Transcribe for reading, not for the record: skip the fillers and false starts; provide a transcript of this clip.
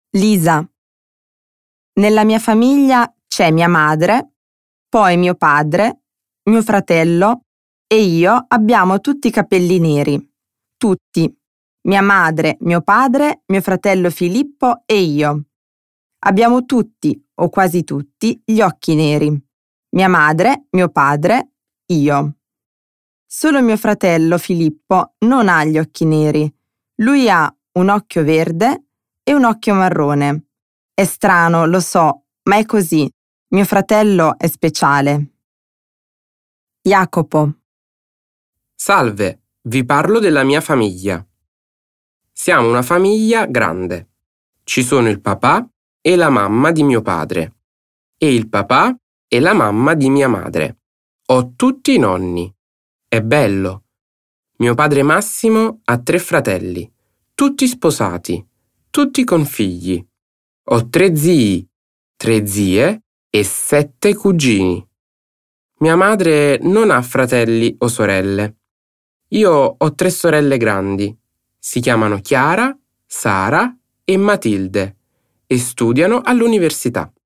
Lisa. Nella mia famiglia c'è mia madre, poi mio padre, mio fratello e io abbiamo tutti i capelli neri. Tutti. Mia madre, mio padre, mio fratello Filippo e io. Abbiamo tutti, o quasi tutti, gli occhi neri. Mia madre, mio padre, io. Solo mio fratello Filippo non ha gli occhi neri. Lui ha un occhio verde e un occhio marrone. È strano, lo so, ma è così. Mio fratello è speciale. Jacopo. Salve, vi parlo della mia famiglia. Siamo una famiglia grande. Ci sono il papà e la mamma di mio padre e il papà e la mamma di mia madre. Ho tutti i nonni. È bello. Mio padre Massimo ha 3 fratelli, tutti sposati, tutti con figli. Ho 3 zii, 3 zie e 7 cugini. Mia madre non ha fratelli o sorelle. Io ho 3 sorelle grandi. Si chiamano Chiara, Sara e Matilde e studiano all'università.